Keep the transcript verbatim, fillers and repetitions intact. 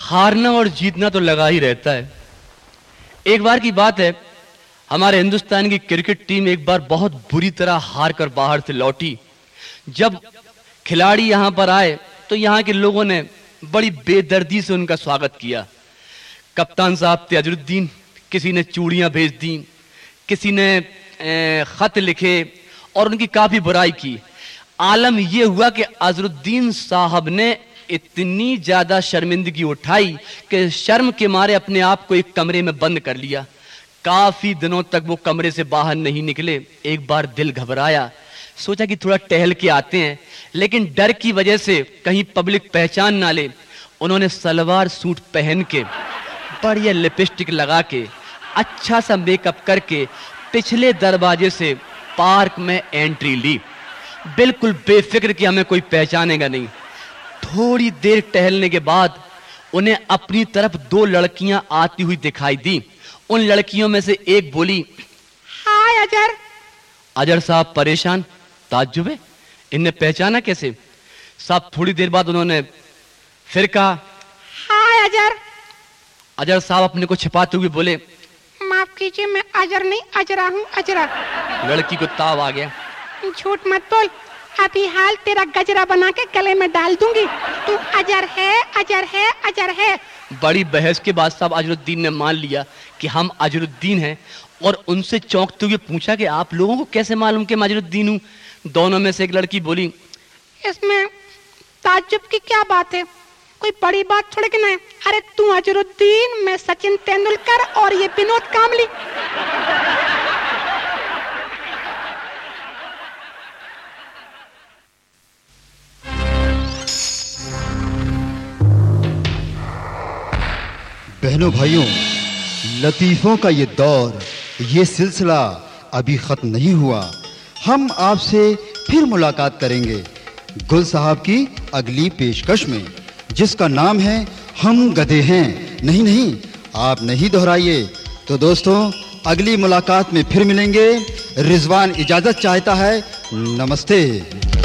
हारना और जीतना तो लगा ही रहता है। एक बार की बात है, हमारे हिंदुस्तान की क्रिकेट टीम एक बार बहुत बुरी तरह हार कर बाहर से लौटी। जब खिलाड़ी यहां पर आए तो यहां के लोगों ने बड़ी बेदर्दी से उनका स्वागत किया। कप्तान साहब थे अजरुद्दीन, किसी ने चूड़ियां भेज दी, किसी ने खत लिखे और उनकी काफी बुराई की। आलम यह हुआ कि अजरुद्दीन साहब ने इतनी ज्यादा शर्मिंदगी उठाई कि शर्म के मारे अपने आप को एक कमरे में बंद कर लिया। काफी दिनों तक वो कमरे से बाहर नहीं निकले। एक बार दिल घबराया, सोचा कि थोड़ा टहल के आते हैं, लेकिन डर की वजह से कहीं पब्लिक पहचान ना ले, उन्होंने सलवार सूट पहन के, बढ़िया लिपस्टिक लगा के, अच्छा सा मेकअप करके पिछले दरवाजे से पार्क में एंट्री ली, बिल्कुल बेफिक्र कि हमें कोई पहचानेगा नहीं। थोड़ी देर टहलने के बाद उन्हें अपनी तरफ दो लड़कियां आती हुई दिखाई दी। उन लड़कियों में से एक बोली, हाय अजर। अजर साहब परेशान, ताज्जुब है, इन्हें पहचाना कैसे? साहब थोड़ी देर बाद उन्होंने फिर कहा, हाय अजर। अजर साहब अपने को छिपाते हुए बोले, माफ कीजिए, मैं अजर नहीं अजरा हूँ, अजरा। लड़की को ताव आ गया, झूठ मत बोल, अभी हाल तेरा गजरा बना के गले में डाल दूंगी, तू अजर है, अजर है, अजर है। बड़ी बहस के बाद साहब अजरुद्दीन ने मान लिया कि हम अजरुद्दीन हैं और उनसे चौंकते हुए पूछा कि आप लोगों को कैसे मालूम कि मैं अजरुद्दीन हूँ? दोनों में से एक लड़की बोली, इसमें ताज्जुब की क्या बात है, कोई बड़ी बात थोड़ी कि नहीं। अरे तू अजरुद्दीन, मैं सचिन तेंदुलकर और ये विनोद कांबली। बहनों भाइयों, लतीफों का ये दौर, ये सिलसिला अभी खत्म नहीं हुआ। हम आपसे फिर मुलाकात करेंगे गुल साहब की अगली पेशकश में, जिसका नाम है हम गधे हैं। नहीं नहीं, आप नहीं दोहराइए। तो दोस्तों, अगली मुलाकात में फिर मिलेंगे। रिजवान इजाजत चाहता है। नमस्ते।